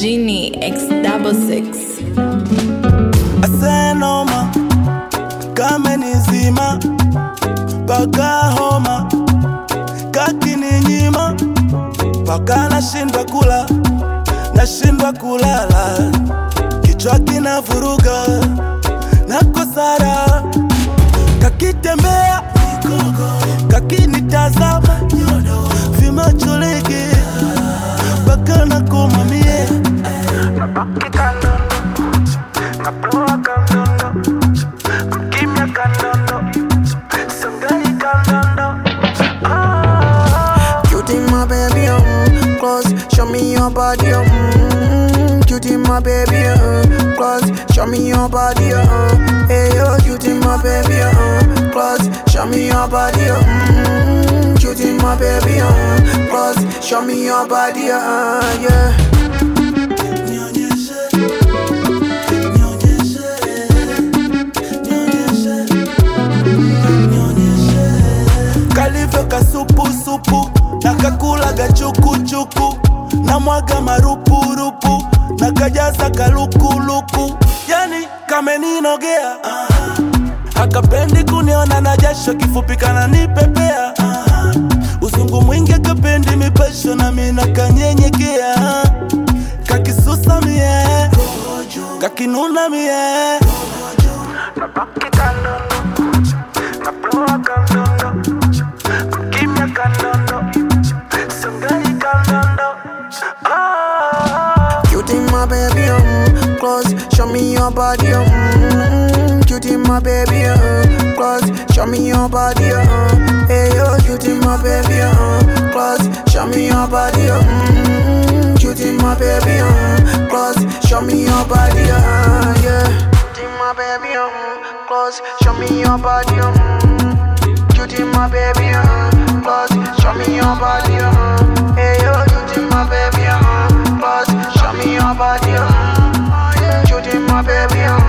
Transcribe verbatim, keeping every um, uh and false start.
Genie X double six. Asenoma kame nizima paka homa kakini nyima paka nashindwa kula nashindwa kulala kichwa kinavuruga nakosara kakitembea kakinitazama vimacholeke paka nakomamie nabaki kandondo naproa kandondo kimya kandondo sangai kandondo. Cutie my baby, um, close, show me your body, um, cutie my baby, um, close, show me your body, um, hey yo, cutie my baby, um, close, show me your body, um, cutie my baby, um, close, show me your body, uh, yeah. Kalivyo kasupu supu nakakula gachuku chuku na mwaga marupu rupu nakajaza kaluku luku yani kameninogea uh-huh. Akapendi kuniona na jasho kifupi kana nipepea uh-huh. Uzungu mwingi akapendi mipesho na mina kanyenyekea uh-huh. Kakisusa mie kakinuna mie nabaki kandondo naproa kandondo kimya kandondo sangai kandondo. Ah. Cutie my baby, um, close, show me your body, um, cutie my baby, um, close, show me your body, um, hey yo, cutie my baby, um, close, show me your body, um, cutie my baby, um, close, show me your body, uh, yeah. Cutie my baby, um, close, show me your body, um, cutie my baby, um, close, show me your body, um, hey yo, cutie my baby, um, close, show me your body, um, cutie my baby, um.